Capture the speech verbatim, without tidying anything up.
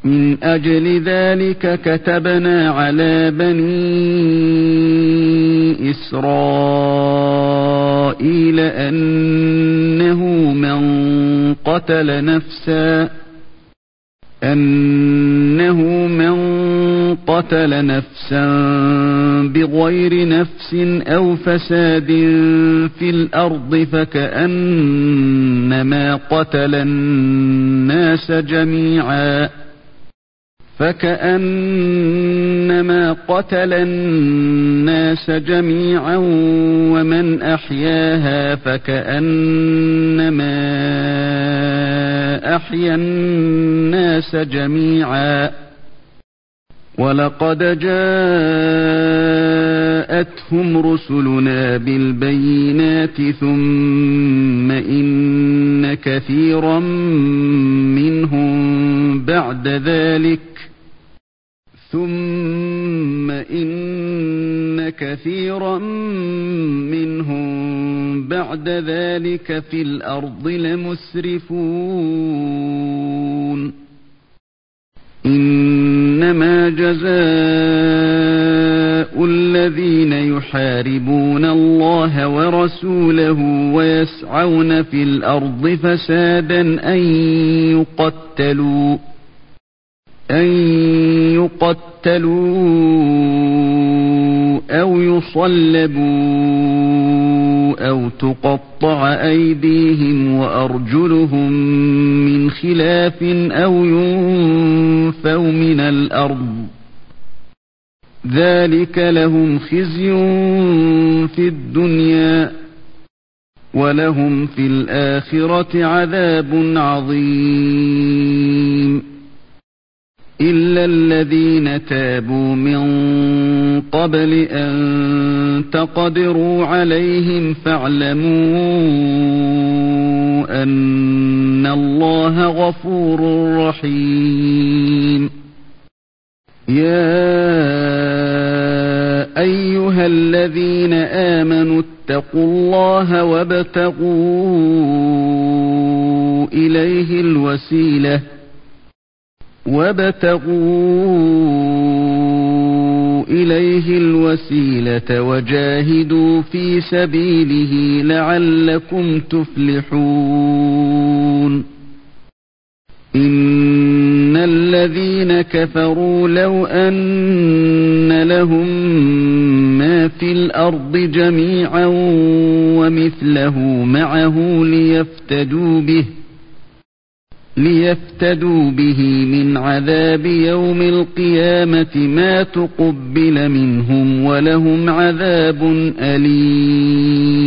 من أجل ذلك كتبنا على بني إسرائيل أنه من قتل نفسا أنه من قتل نفسا بغير نفس أو فساد في الأرض فكأنما قتل الناس جميعا فكأنما قتل الناس جميعا ومن أحياها فكأنما أحيا الناس جميعا ولقد جاءتهم رسلنا بالبينات ثم إن كثيرا منهم بعد ذلك ثم إن كثيرا منهم بعد ذلك في الأرض لمسرفون إنما جزاء الذين يحاربون الله ورسوله ويسعون في الأرض فسادا أن يقتلوا أن يقتلوا أو يصلبوا أو تقطع أيديهم وأرجلهم من خلاف أو ينفوا من الأرض ذلك لهم خزي في الدنيا ولهم في الآخرة عذاب عظيم إلا الذين تابوا من قبل أن تقدروا عليهم فاعلموا أن الله غفور رحيم يا أيها الذين آمنوا اتقوا الله وابتغوا إليه الوسيلة وابتغوا إليه الوسيلة وجاهدوا في سبيله لعلكم تفلحون إن الذين كفروا لو أن لهم ما في الأرض جميعا ومثله معه ليفتدوا به ليفتدوا به من عذاب يوم القيامة ما تقبل منهم ولهم عذاب أليم